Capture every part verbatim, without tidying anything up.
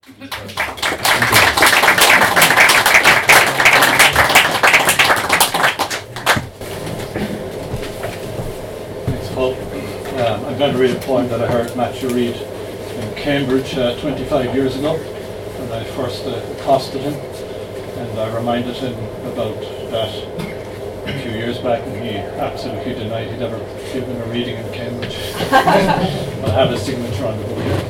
Thanks, Paul. Um, I'm going to read a poem that I heard Matthew read in Cambridge uh, twenty-five years ago when I first uh, accosted him, and I reminded him about that a few years back, and he absolutely denied he'd ever given a reading in Cambridge. I'll have his signature on the book here.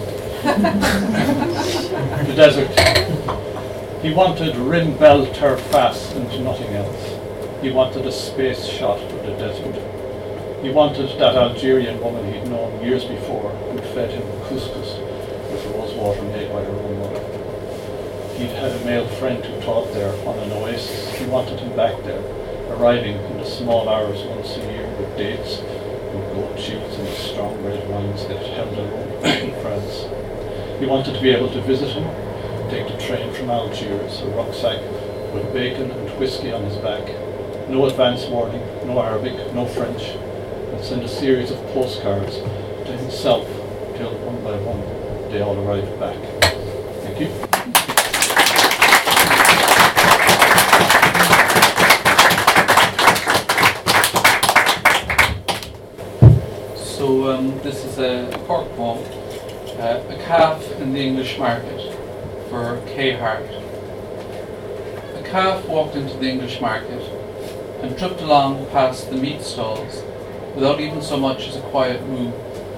The desert. He wanted Rim Bel Terfas and nothing else. He wanted a space shot of the desert. He wanted that Algerian woman he'd known years before who'd fed him couscous with rose water made by her own mother. He'd had a male friend who taught there on an oasis. He wanted him back there, arriving in the small hours once a year with dates and goat cheeks and strong red wines that held alone in France. He wanted to be able to visit him, take the train from Algiers, a rucksack with bacon and whiskey on his back, no advance warning, no Arabic, no French, and send a series of postcards to himself till one by one they all arrived back. Thank you. So um, this is a Cork poem, uh, A Calf in the English Market, for Kay Hart. A calf walked into the English market and tripped along past the meat stalls without even so much as a quiet moo.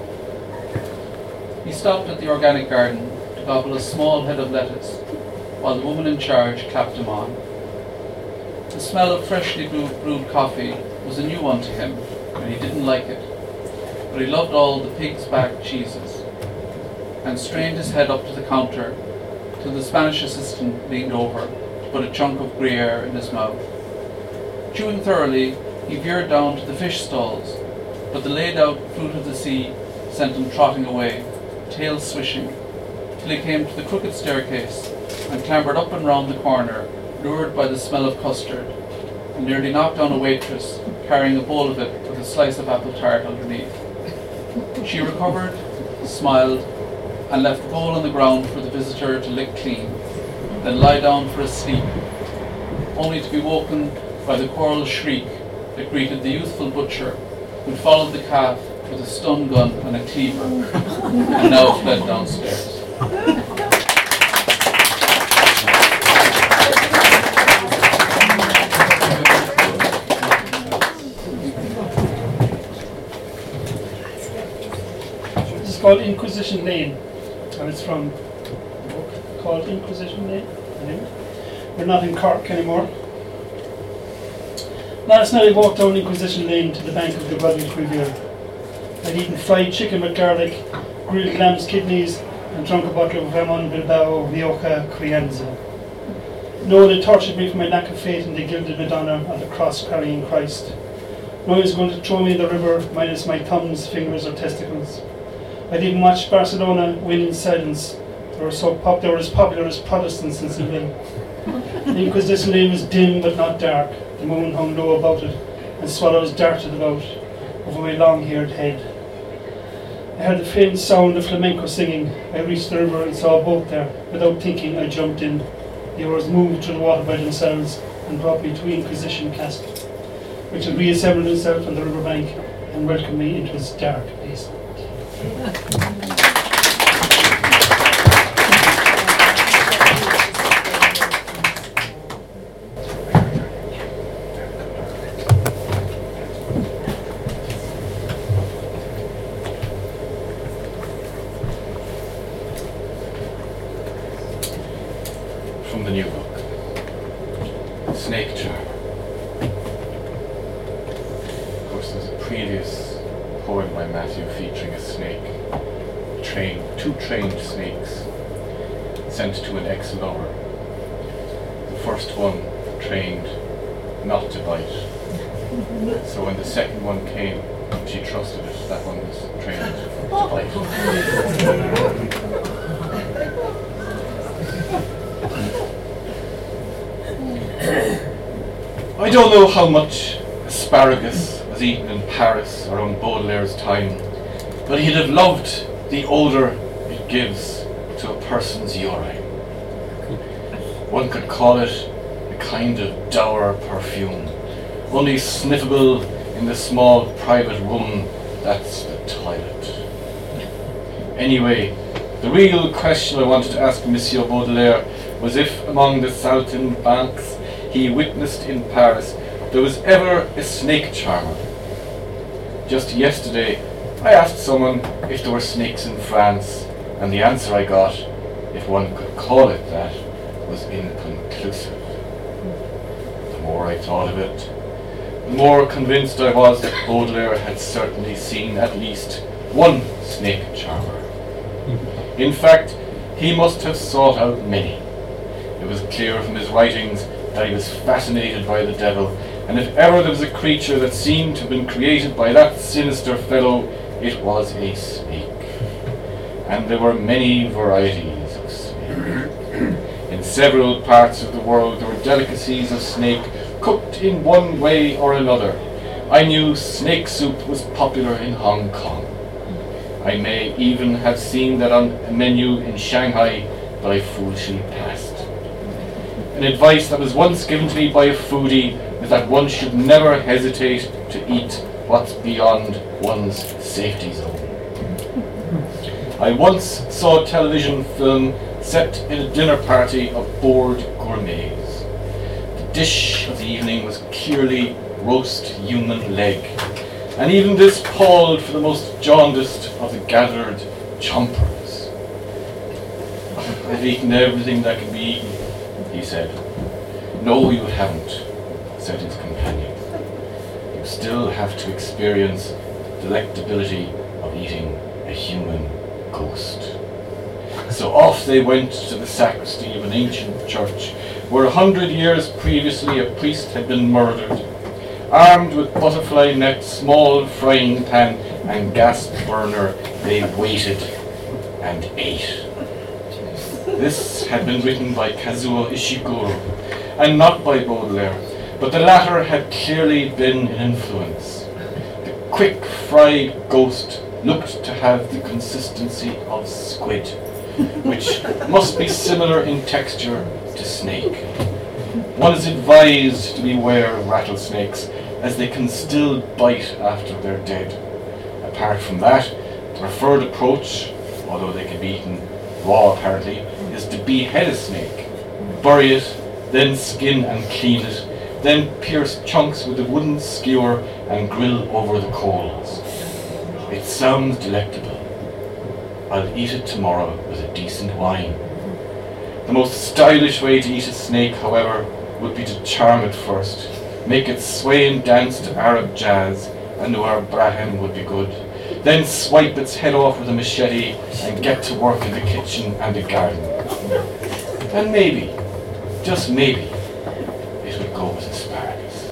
He stopped at the organic garden to gobble a small head of lettuce while the woman in charge clapped him on. The smell of freshly brewed, brewed coffee was a new one to him, and he didn't like it. But he loved all the pig's back cheeses, and strained his head up to the counter till the Spanish assistant leaned over to put a chunk of Gruyere in his mouth. Chewing thoroughly, he veered down to the fish stalls, but the laid-out fruit of the sea sent him trotting away, tail swishing, till he came to the crooked staircase and clambered up and round the corner, lured by the smell of custard, and nearly knocked down a waitress carrying a bowl of it with a slice of apple tart underneath. She recovered, smiled, and left the bowl on the ground for the visitor to lick clean, then lie down for a sleep, only to be woken by the choral shriek that greeted the youthful butcher who followed the calf with a stun gun and a cleaver, and now fled downstairs. Called Inquisition Lane, and it's from a book called Inquisition Lane. Anyway, we're not in Cork anymore. Last night I walked down Inquisition Lane to the bank of the Guadalupe Riviera. I'd eaten fried chicken with garlic, grilled lamb's kidneys, and drunk a bottle of Ramon Bilbao Rioja Crianza. No one had tortured me for my lack of faith in the gilded Madonna on the cross carrying Christ. No one was going to throw me in the river minus my thumbs, fingers, or testicles. I'd even watched Barcelona win in silence. They were so pop they were as popular as Protestants in Seville. The Inquisition Lane was dim but not dark. The moon hung low about it, and swallows darted about over my long-haired head. I heard the faint sound of flamenco singing. I reached the river and saw a boat there. Without thinking, I jumped in. The oars moved through the water by themselves and brought me to Inquisition Castle, which had reassembled itself on the riverbank and welcomed me into its dark basement. From the new book, Snake Charmer. Of course, there's a previous poem by Matthew featuring a snake, trained, two trained snakes sent to an ex-lover. The first one trained not to bite, so when the second one came, she trusted it. That one was trained to bite. I don't know how much asparagus was eaten in Paris around Baudelaire's time, but he'd have loved the odour it gives to a person's urine. One could call it a kind of dour perfume, only sniffable in the small private room that's the toilet. Anyway, the real question I wanted to ask Monsieur Baudelaire was if among the saltimbanques he witnessed in Paris there was ever a snake charmer. Just yesterday I asked someone if there were snakes in France, and the answer I got, if one could call it that, was inconclusive. The more I thought of it, the more convinced I was that Baudelaire had certainly seen at least one snake charmer. In fact, he must have sought out many. It was clear from his writings that he was fascinated by the devil, and if ever there was a creature that seemed to have been created by that sinister fellow, it was a snake. And there were many varieties of snake. In several parts of the world there were delicacies of snake cooked in one way or another. I knew snake soup was popular in Hong Kong. I may even have seen that on a menu in Shanghai, but I foolishly passed. An advice that was once given to me by a foodie is that one should never hesitate to eat what's beyond one's safety zone. I once saw a television film set in a dinner party of bored gourmets. The dish of the evening was clearly roast human leg, and even this palled for the most jaundiced of the gathered chompers. I've eaten everything that can be eaten, he said. No, you haven't, said his companion. You still have to experience the delectability of eating a human ghost. So off they went to the sacristy of an ancient church, where a hundred years previously a priest had been murdered. Armed with butterfly net, small frying pan, and gas burner, they waited and ate. This had been written by Kazuo Ishiguro, and not by Baudelaire, but the latter had clearly been an influence. The quick fried ghost looked to have the consistency of squid, which must be similar in texture to snake. One is advised to beware of rattlesnakes, as they can still bite after they're dead. Apart from that, the preferred approach, although they can be eaten raw apparently, is to behead a snake, bury it, then skin and clean it, then pierce chunks with a wooden skewer and grill over the coals. It sounds delectable. I'll eat it tomorrow with a decent wine. The most stylish way to eat a snake, however, would be to charm it first, make it sway and dance to Arab jazz, and Noir Brahim would be good. Then swipe its head off with a machete and get to work in the kitchen and the garden. And maybe, just maybe, it would go with asparagus.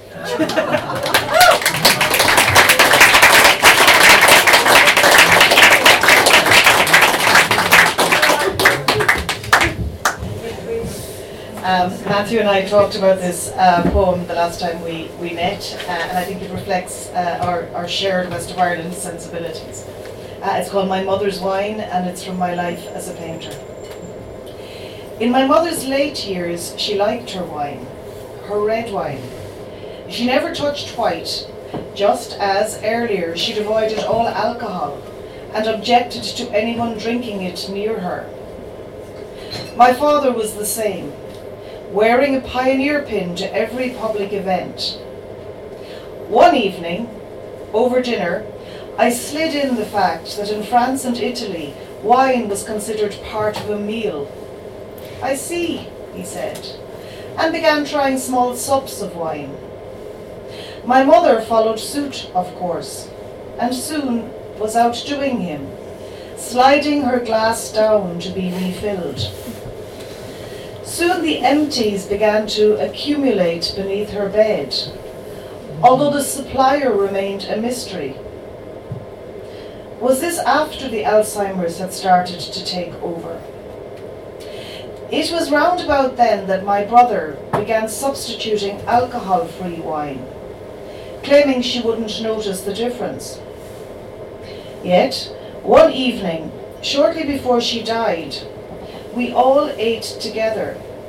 Um, Matthew and I talked about this uh, poem the last time we, we met, uh, and I think it reflects uh, our, our shared West of Ireland sensibilities. Uh, it's called My Mother's Wine, and it's from my life as a painter. In my mother's late years, she liked her wine, her red wine. She never touched white, just as earlier she'd avoided all alcohol and objected to anyone drinking it near her. My father was the same, wearing a pioneer pin to every public event. One evening, over dinner, I slid in the fact that in France and Italy, wine was considered part of a meal. I see, he said, and began trying small sups of wine. My mother followed suit, of course, and soon was outdoing him, sliding her glass down to be refilled. Soon the empties began to accumulate beneath her bed, although the supplier remained a mystery. Was this after the Alzheimer's had started to take over? It was round about then that my brother began substituting alcohol-free wine, claiming she wouldn't notice the difference. Yet, one evening, shortly before she died, we all ate together,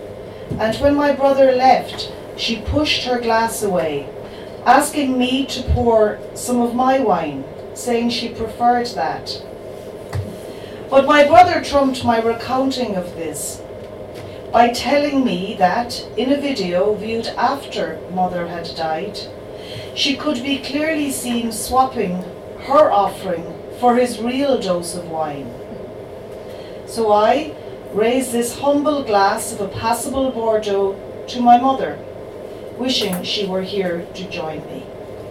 and when my brother left, she pushed her glass away, asking me to pour some of my wine, saying she preferred that. But my brother trumped my recounting of this by telling me that, in a video viewed after Mother had died, she could be clearly seen swapping her offering for his real dose of wine. So I raised this humble glass of a passable Bordeaux to my mother, wishing she were here to join me.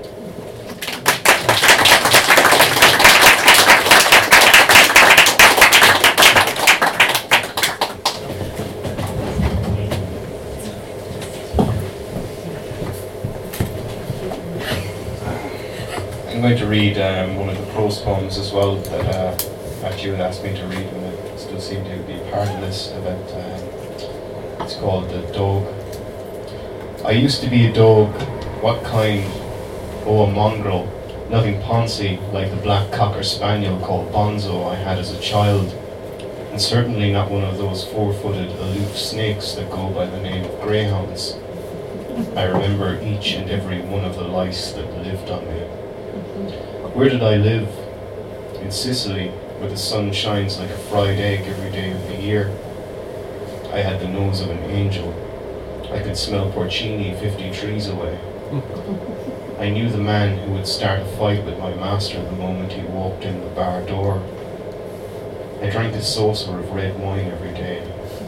I'm going to read um, one of the prose poems as well that uh, Matthew had asked me to read, and I still seem to be part of this event. Um, it's called The Dog. I used to be a dog. What kind? Oh, a mongrel, nothing poncy like the black cocker spaniel called Bonzo I had as a child, and certainly not one of those four-footed aloof snakes that go by the name of greyhounds. I remember each and every one of the lice that lived on me. Where did I live? In Sicily, where the sun shines like a fried egg every day of the year. I had the nose of an angel. I could smell porcini fifty trees away. I knew the man who would start a fight with my master the moment he walked in the bar door. I drank a saucer of red wine every day.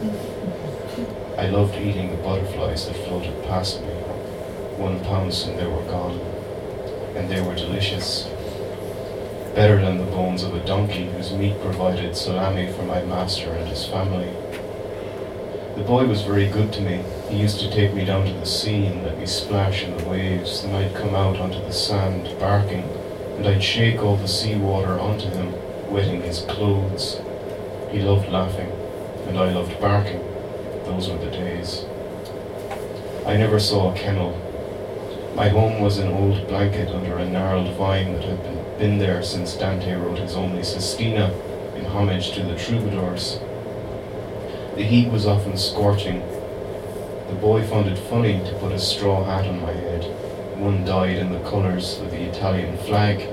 I loved eating the butterflies that floated past me. One pounce and they were gone. And they were delicious. Better than the bones of a donkey whose meat provided salami for my master and his family. The boy was very good to me. He used to take me down to the sea and let me splash in the waves. Then I'd come out onto the sand barking, and I'd shake all the seawater onto him, wetting his clothes. He loved laughing, and I loved barking. Those were the days. I never saw a kennel. My home was an old blanket under a gnarled vine that had been, been there since Dante wrote his Only Sistina in homage to the troubadours. The heat was often scorching. The boy found it funny to put a straw hat on my head, one dyed in the colours of the Italian flag.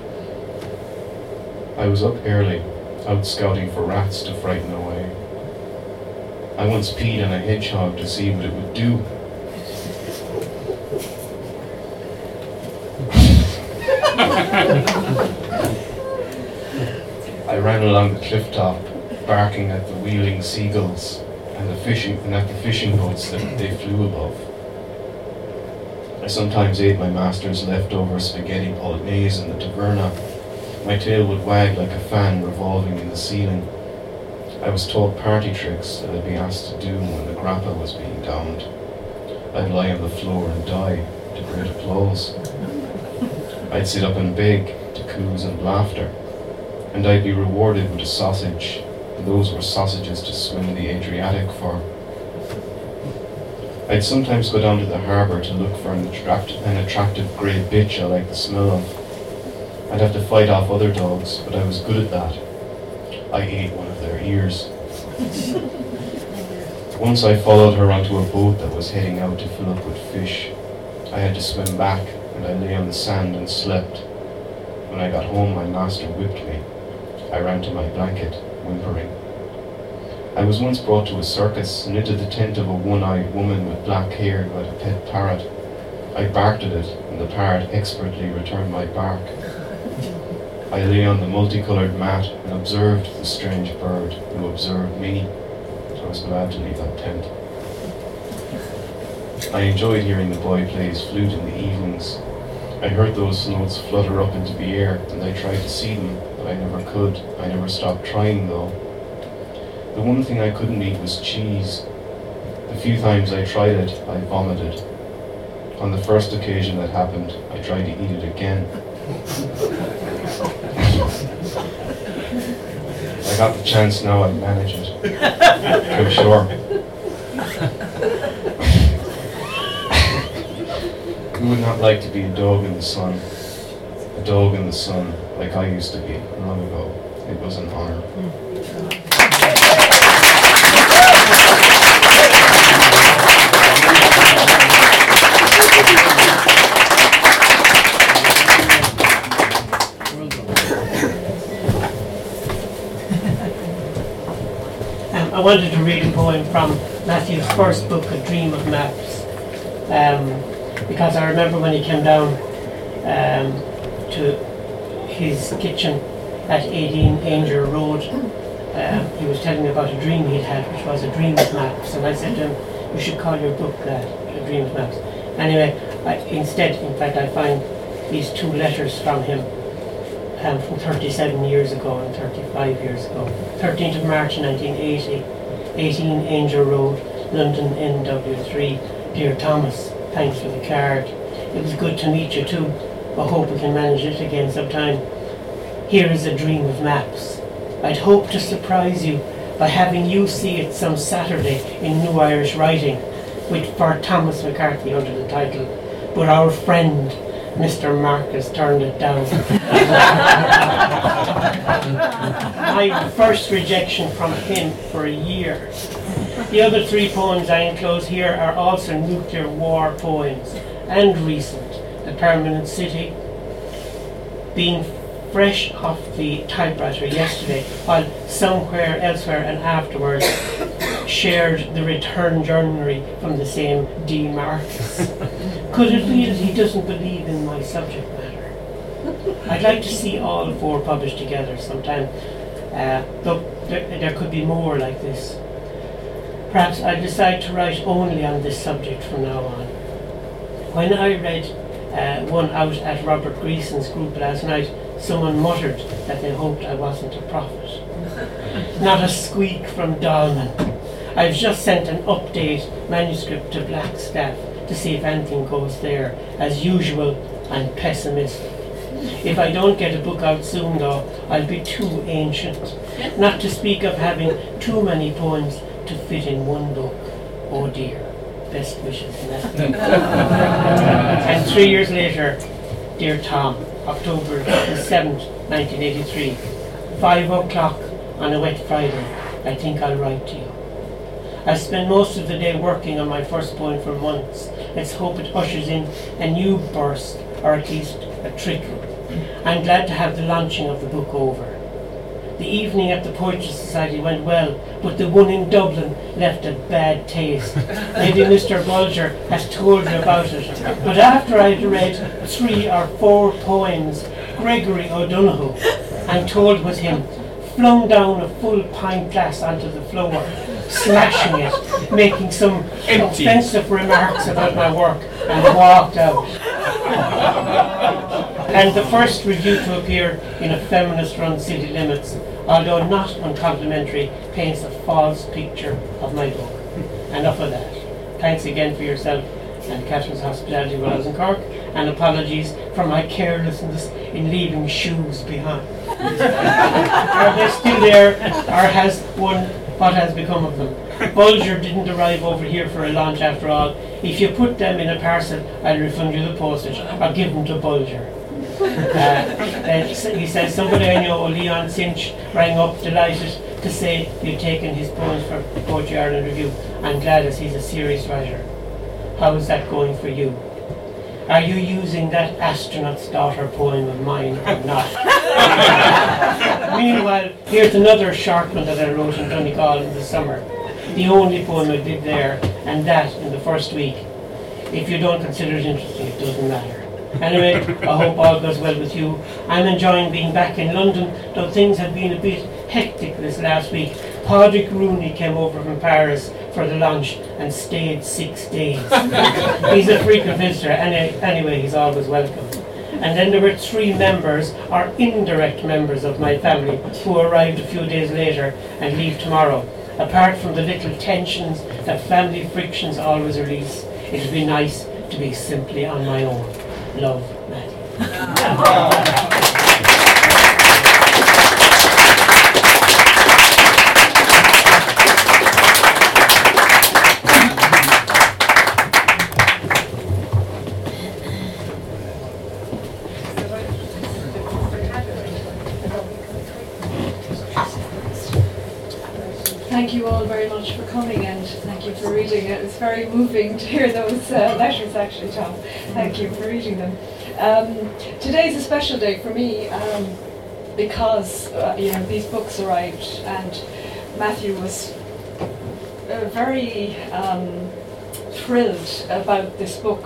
I was up early, out scouting for rats to frighten away. I once peed on a hedgehog to see what it would do. I ran along the cliff top, barking at the wheeling seagulls and the fishing and at the fishing boats that they flew above. I sometimes ate my master's leftover spaghetti bolognese in the taverna. My tail would wag like a fan revolving in the ceiling. I was taught party tricks that I'd be asked to do when the grappa was being downed. I'd lie on the floor and die to great applause. I'd sit up and beg to coos and laughter, and I'd be rewarded with a sausage, and those were sausages to swim the Adriatic for. I'd sometimes go down to the harbour to look for an, attract an attractive grey bitch I liked the smell of. I'd have to fight off other dogs, but I was good at that. I ate one of their ears. Once I followed her onto a boat that was heading out to fill up with fish. I had to swim back, and I lay on the sand and slept. When I got home, my master whipped me. I ran to my blanket, whimpering. I was once brought to a circus and into the tent of a one-eyed woman with black hair who had a pet parrot. I barked at it, and the parrot expertly returned my bark. I lay on the multicoloured mat and observed the strange bird, who observed me. I was glad to leave that tent. I enjoyed hearing the boy play his flute in the evenings. I heard those notes flutter up into the air, and I tried to see them, but I never could. I never stopped trying, though. The one thing I couldn't eat was cheese. The few times I tried it, I vomited. On the first occasion that happened, I tried to eat it again. I got the chance now, I'd manage it. I'm sure. Who would not like to be a dog in the sun? A dog in the sun, like I used to be long ago. It was an honor. wanted to read a poem from Matthew's first book, A Dream of Maps, um, because I remember when he came down um, to his kitchen at eighteen Ainger Road, um, he was telling me about a dream he'd had, which was A Dream of Maps, and I said to him, you should call your book that, A Dream of Maps. Anyway, I, instead, in fact, I find these two letters from him um, from thirty-seven years ago and thirty-five years ago. thirteenth of March nineteen eighty, eighteen Ainger Road, London N W three. Dear Thomas, thanks for the card. It was good to meet you too. I hope we can manage it again sometime. Here is a dream of maps. I'd hope to surprise you by having you see it some Saturday in New Irish Writing, with for Thomas McCarthy under the title, but our friend Mister Marcus turned it down. My first rejection from him for a year. The other three poems I enclose here are also nuclear war poems, and recent. The Permanent City, being fresh off the typewriter yesterday, while somewhere elsewhere and afterwards shared the return journey from the same D. Marcus. Could it be that he doesn't believe in my subject matter? I'd like to see all four published together sometime, uh, though there, there could be more like this. Perhaps I'll decide to write only on this subject from now on. When I read uh, one out at Robert Greason's group last night, someone muttered that they hoped I wasn't a prophet. Not a squeak from Dahlman. I've just sent an update manuscript to Blackstaff to see if anything goes there. As usual, I'm pessimistic. If I don't get a book out soon though, I'll be too ancient. Not to speak of having too many poems to fit in one book. Oh dear. Best wishes, Matthew. And three years later, dear Tom, October the seventh, nineteen eighty-three, five o'clock on a wet Friday, I think I'll write to you. I spent most of the day working on my first poem for months. Let's hope it ushers in a new burst, or at least a trickle. I'm glad to have the launching of the book over. The evening at the Poetry Society went well, but the one in Dublin left a bad taste. Maybe Mister Bulger has told you about it. But after I'd read three or four poems, Gregory O'Donoghue, I'm told was him, flung down a full pint glass onto the floor, smashing it, making some Empty. offensive remarks about my work, and walked out. And the first review to appear in a feminist-run City Limits, although not uncomplimentary, paints a false picture of my book. Enough of that. Thanks again for yourself and Catherine's hospitality while I was in Cork, and apologies for my carelessness in leaving shoes behind. Are they still there, or has one, what has become of them? Bulger didn't arrive over here for a launch after all. If you put them in a parcel, I'll refund you the postage, or give them to Bulger. Uh, he says, somebody I know, Leon Cinch, rang up delighted to say you'd taken his poems for Poetry Ireland Review. I'm glad, as he's a serious writer. How is that going for you? Are you using that astronaut's daughter poem of mine or not? Meanwhile, here's another short one that I wrote in Donegal in the summer. The only poem I did there, and that in the first week. If you don't consider it interesting, it doesn't matter. Anyway, I hope all goes well with you. I'm enjoying being back in London, though things have been a bit hectic this last week. Padraig Rooney came over from Paris for the lunch and stayed six days. He's a frequent visitor, and anyway, he's always welcome. And then there were three members, or indirect members of my family, who arrived a few days later and leave tomorrow. Apart from the little tensions that family frictions always release, it would be nice to be simply on my own. Love, Matthew. Thank you all very much for coming, and thank you for reading it. It's very moving to hear those uh, letters, actually, Tom. Thank you for reading them. Um, today's a special day for me um, because uh, you know, these books arrived, and Matthew was uh, very um, thrilled about this book.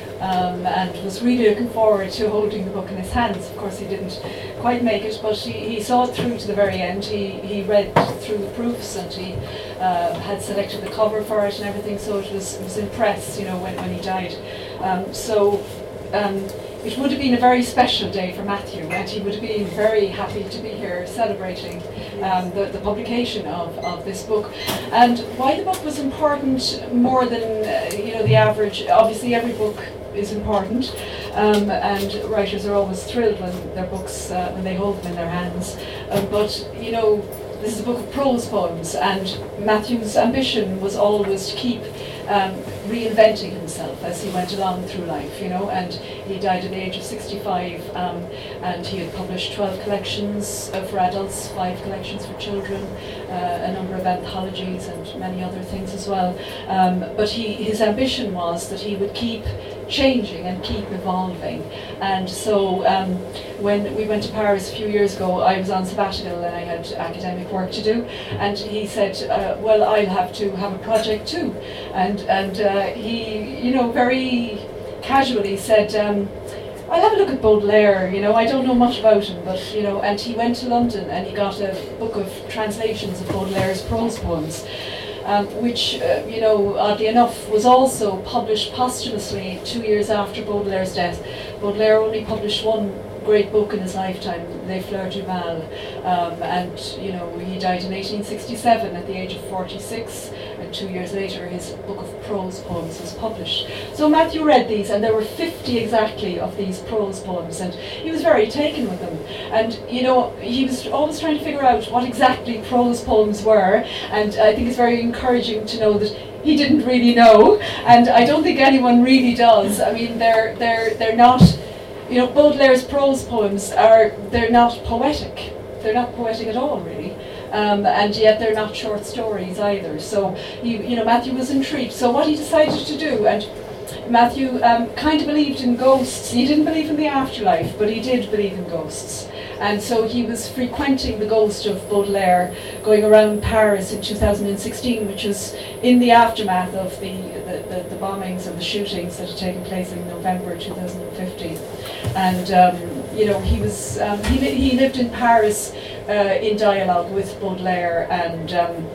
Um, and was really looking forward to holding the book in his hands. Of course, he didn't quite make it, but he, he saw it through to the very end. He, he read through the proofs, and he uh, had selected the cover for it and everything, so it was, it was in press, you know, when, when he died. Um, so um, it would have been a very special day for Matthew, and he would have been very happy to be here celebrating um, the, the publication of, of this book. And why the book was important more than uh, you know the average, obviously every book is important, um, and writers are always thrilled when their books, uh, when they hold them in their hands. Um, but, you know, this is a book of prose poems, and Matthew's ambition was always to keep um, reinventing himself as he went along through life, you know, and he died at the age of sixty-five, um, and he had published twelve collections uh, for adults, five collections for children, uh, a number of anthologies and many other things as well. Um, but he, his ambition was that he would keep changing and keep evolving. And so um, when we went to Paris a few years ago, I was on sabbatical and I had academic work to do, and he said, uh, well, I'll have to have a project too. And, and uh, he, you know, very casually said, um, I'll have a look at Baudelaire, you know, I don't know much about him, but, you know, and he went to London and he got a book of translations of Baudelaire's prose poems. Um, which, uh, you know, oddly enough, was also published posthumously two years after Baudelaire's death. Baudelaire only published one great book in his lifetime, Les Fleurs du Mal, um, and, you know, he died in eighteen sixty-seven at the age of forty-six, and two years later his book of prose poems was published. So Matthew read these, and there were fifty exactly of these prose poems, and he was very taken with them. And, you know, he was always trying to figure out what exactly prose poems were, and I think it's very encouraging to know that he didn't really know, and I don't think anyone really does. I mean, they're they're they're not, you know, Baudelaire's prose poems are, they're not poetic. They're not poetic at all, really. Um, and yet they're not short stories either. So, he, you know, Matthew was intrigued. So what he decided to do, and Matthew um, kind of believed in ghosts. He didn't believe in the afterlife, but he did believe in ghosts. And so he was frequenting the ghost of Baudelaire, going around Paris in two thousand sixteen, which was in the aftermath of the, the, the, the bombings and the shootings that had taken place in November two thousand fifteen. And, um, you know, he was um, he, li he lived in Paris uh, in dialogue with Baudelaire, and um,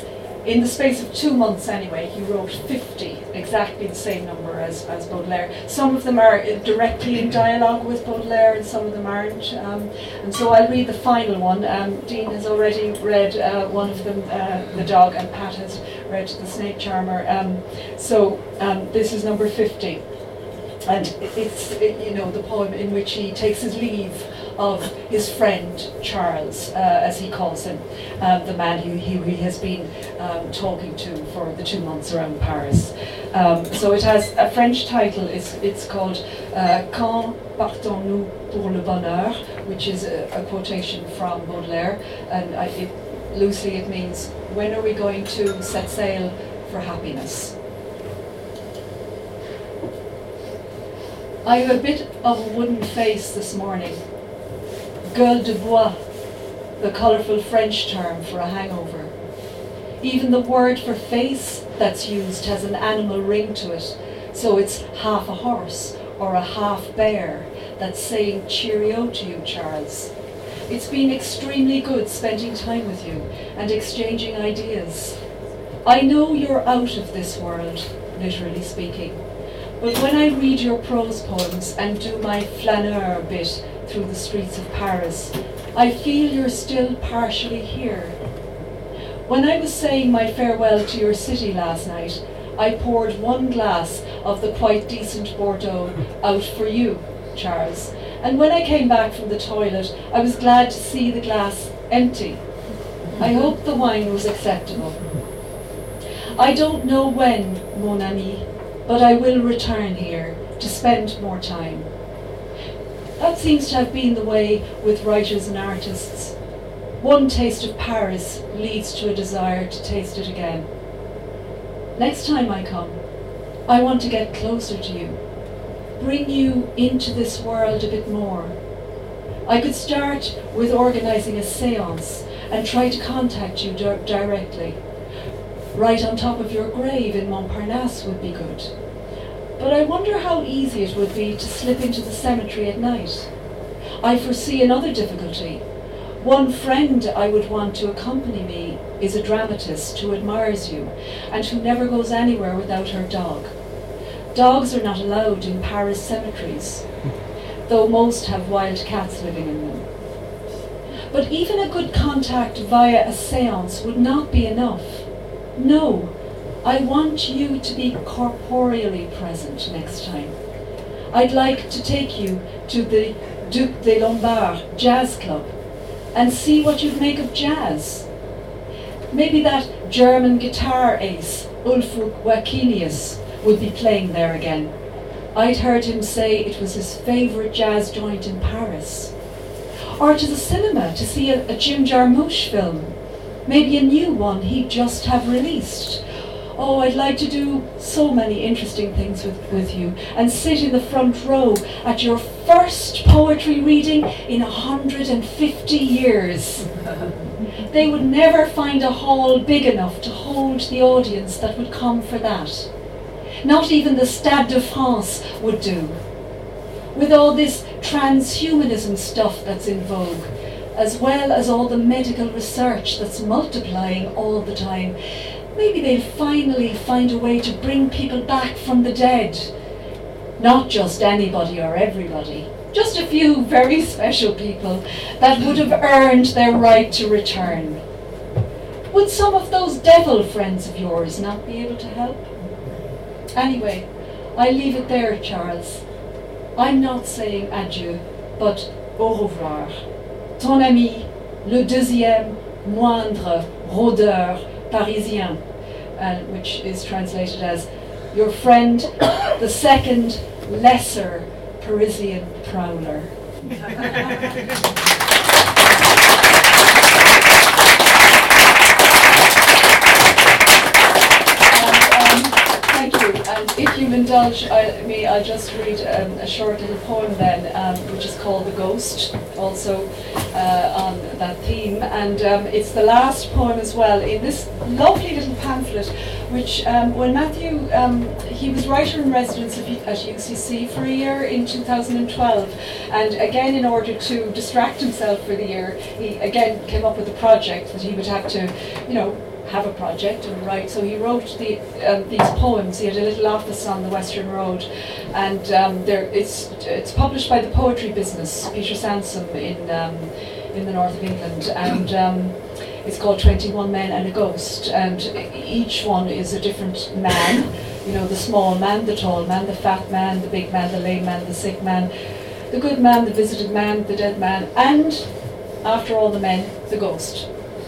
in the space of two months anyway, he wrote fifty, exactly the same number as, as Baudelaire. Some of them are directly in dialogue with Baudelaire and some of them aren't. Um, and so I'll read the final one. Um, Dean has already read uh, one of them, uh, The Dog, and Pat has read The Snake Charmer. Um, so um, this is number fifty. And it's, it, you know, the poem in which he takes his leave of his friend Charles, uh, as he calls him, um, the man who, who he has been um, talking to for the two months around Paris. Um, so it has a French title. It's, it's called uh, Quand partons-nous pour le bonheur, which is a, a quotation from Baudelaire, and I, it, loosely it means, when are we going to set sail for happiness? I have a bit of a wooden face this morning. Gueule de bois, the colourful French term for a hangover. Even the word for face that's used has an animal ring to it, so it's half a horse or a half bear that's saying cheerio to you, Charles. It's been extremely good spending time with you and exchanging ideas. I know you're out of this world, literally speaking, but when I read your prose poems and do my flaneur bit through the streets of Paris, I feel you're still partially here. When I was saying my farewell to your city last night, I poured one glass of the quite decent Bordeaux out for you, Charles, and when I came back from the toilet, I was glad to see the glass empty. I hope the wine was acceptable. I don't know when, mon ami, but I will return here to spend more time. That seems to have been the way with writers and artists. One taste of Paris leads to a desire to taste it again. Next time I come, I want to get closer to you, bring you into this world a bit more. I could start with organising a séance and try to contact you di- directly. right on top of your grave in Montparnasse would be good. But I wonder how easy it would be to slip into the cemetery at night. I foresee another difficulty. One friend I would want to accompany me is a dramatist who admires you and who never goes anywhere without her dog. Dogs are not allowed in Paris cemeteries, though most have wild cats living in them. But even a good contact via a séance would not be enough. No, I want you to be corporeally present next time. I'd like to take you to the Duc des Lombards Jazz Club and see what you'd make of jazz. Maybe that German guitar ace, Ulfric Wacenius, would be playing there again. I'd heard him say it was his favourite jazz joint in Paris. Or to the cinema to see a, a Jim Jarmusch film. Maybe a new one he'd just have released. Oh, I'd like to do so many interesting things with, with you and sit in the front row at your first poetry reading in a hundred and fifty years. They would never find a hall big enough to hold the audience that would come for that. Not even the Stade de France would do. With all this transhumanism stuff that's in vogue, as well as all the medical research that's multiplying all the time, maybe they'll finally find a way to bring people back from the dead. Not just anybody or everybody, just a few very special people that would have earned their right to return. Would some of those devil friends of yours not be able to help? Anyway, I leave it there, Charles. I'm not saying adieu, but au revoir. Ton ami, le deuxième moindre rôdeur parisien, uh, which is translated as your friend, the second lesser Parisian prowler. And if you indulge I, me, I'll just read um, a short little poem then, um, which is called The Ghost, also uh, on that theme. And um, it's the last poem as well in this lovely little pamphlet, which um, when Matthew, um, he was writer in residence at U C C for a year in two thousand twelve. And again, in order to distract himself for the year, he again came up with a project that he would have to, you know, have a project and write. So he wrote the, um, these poems. He had a little office on the Western Road, and um, there it's it's published by the Poetry Business, Peter Sansom, in um, in the north of England, and um, it's called twenty-one Men and a Ghost, and each one is a different man. You know, the small man, the tall man, the fat man, the big man, the lame man, the sick man, the good man, the visited man, the dead man, and after all the men, the ghost.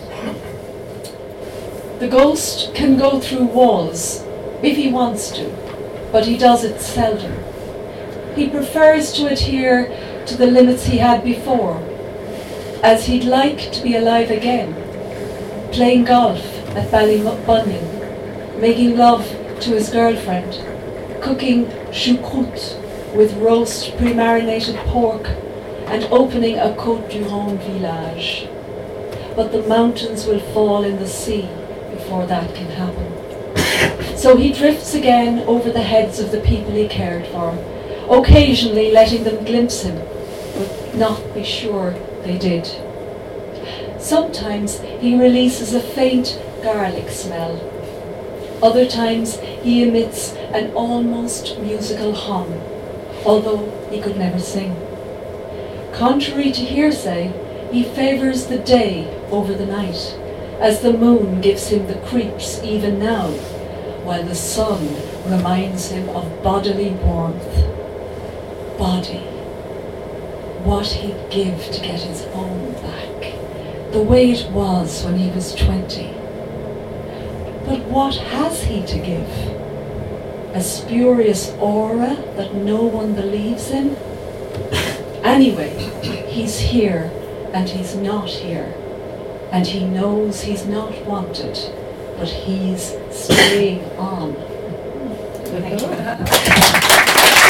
The ghost can go through walls, if he wants to, but he does it seldom. He prefers to adhere to the limits he had before, as he'd like to be alive again, playing golf at Ballybunion, making love to his girlfriend, cooking choucroute with roast pre-marinated pork, and opening a Côte du Rhône village. But the mountains will fall in the sea before that can happen. So he drifts again over the heads of the people he cared for, occasionally letting them glimpse him, but not be sure they did. Sometimes he releases a faint garlic smell. Other times he emits an almost musical hum, although he could never sing. Contrary to hearsay, he favours the day over the night, as the moon gives him the creeps even now, while the sun reminds him of bodily warmth. Body. What he'd give to get his own back, the way it was when he was twenty. But what has he to give? A spurious aura that no one believes in? Anyway, he's here and he's not here. And he knows he's not wanted, but he's staying on. Thank you.